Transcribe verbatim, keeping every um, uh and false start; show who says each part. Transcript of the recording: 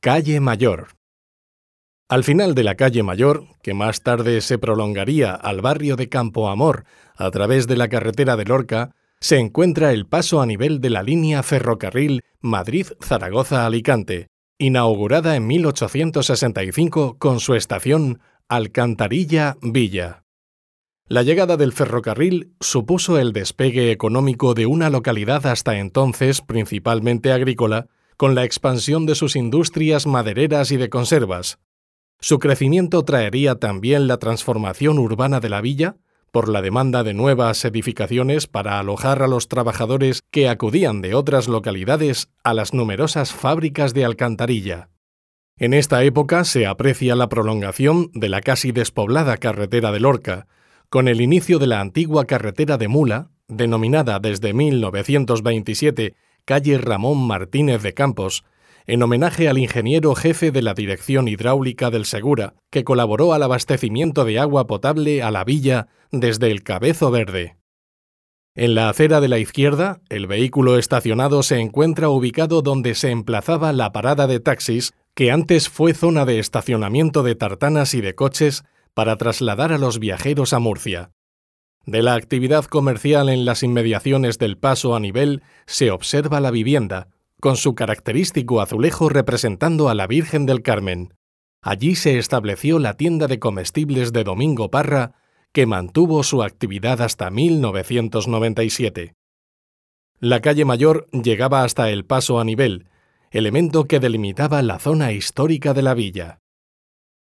Speaker 1: Calle Mayor. Al final de la Calle Mayor, que más tarde se prolongaría al barrio de Campoamor a través de la carretera de Lorca, se encuentra el paso a nivel de la línea ferrocarril Madrid-Zaragoza-Alicante, inaugurada en mil ochocientos sesenta y cinco con su estación Alcantarilla-Villa. La llegada del ferrocarril supuso el despegue económico de una localidad hasta entonces principalmente agrícola, con la expansión de sus industrias madereras y de conservas. Su crecimiento traería también la transformación urbana de la villa, por la demanda de nuevas edificaciones para alojar a los trabajadores que acudían de otras localidades a las numerosas fábricas de alcantarilla. En esta época se aprecia la prolongación de la casi despoblada carretera de Lorca, con el inicio de la antigua carretera de Mula, denominada desde mil novecientos veintisiete calle Ramón Martínez de Campos, en homenaje al ingeniero jefe de la Dirección Hidráulica del Segura, que colaboró al abastecimiento de agua potable a la villa desde el Cabezo Verde. En la acera de la izquierda, el vehículo estacionado se encuentra ubicado donde se emplazaba la parada de taxis, que antes fue zona de estacionamiento de tartanas y de coches para trasladar a los viajeros a Murcia. De la actividad comercial en las inmediaciones del paso a nivel se observa la vivienda, con su característico azulejo representando a la Virgen del Carmen. Allí se estableció la tienda de comestibles de Domingo Parra, que mantuvo su actividad hasta mil novecientos noventa y siete. La calle Mayor llegaba hasta el paso a nivel, elemento que delimitaba la zona histórica de la villa.